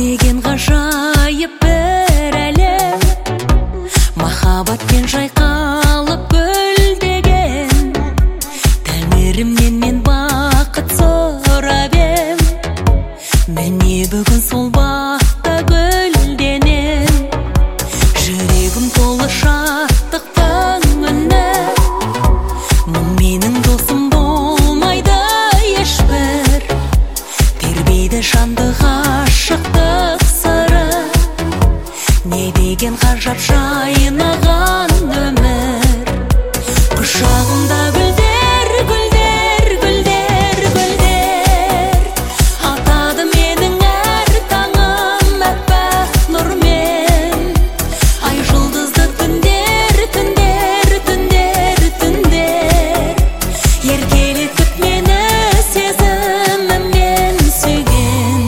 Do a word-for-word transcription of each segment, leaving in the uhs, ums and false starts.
деген ғажайып бір әлем, махаббатпен жайқалып гүлдеген. Тәңірімнен мен бақыт сұрап ем, міне бүгін сол бақта гүлденем. Жүрегім толы шаттықтың үні, мұң менің досым болмайды ешбір. Тербейді жанды ғашықтық сыры, не деген ғажап жайнаған өмір. Құшағымда гүлдер, гүлдер, гүлдер, гүлдер, атады менің әр таңым әппақ нұрмен. Ай жұлдызды түндер, түндер, түндер, түндер, еркелетіп мені сезіміммен сүйген.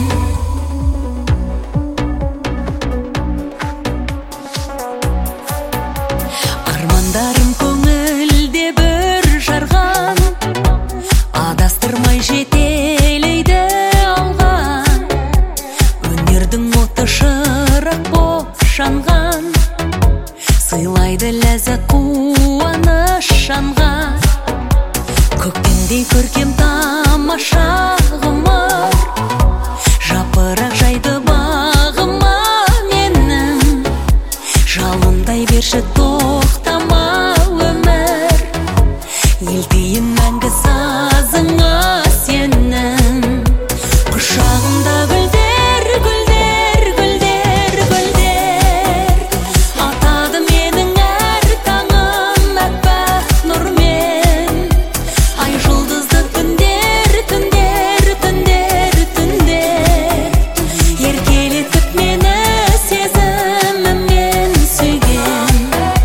Армандарым көңілде бір жарған, адастырмай жетелейді алға. Өнердің оты шырақ боп жанған, сыйлайды ләззат қуаныш жанға. Көктемдей көркем тамаша ғұмыр, жапырақ жайды бағыма менің. Жалындай берші тоқтама өмір, елтейін мәңгі сазыңа сенің. Құшағымда гүлдер, гүлдер, гүлдер, гүлдер, атады менің әр таңым әппақ нұрмен. Ай жұлдызды түндер, түндер, түндер, түндер, еркелетіп мені сезіміммен сүйген.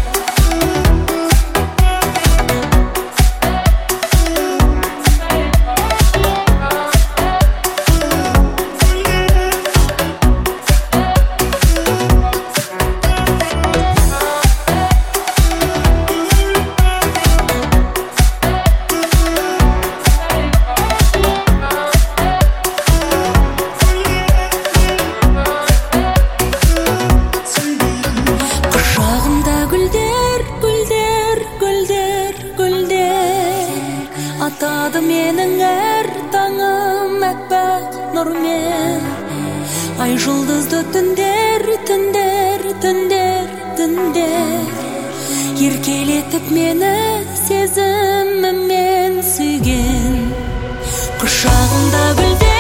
Құшағымда гүлдер, гүлдер, гүлдер, гүлдер, атады менің әр таңым әппақ нұрмен. Ай жұлдызды түндер, түндер, түндер, түндер, еркелетіп мені сезіміммен сүйген. Құшағымда гүлдер.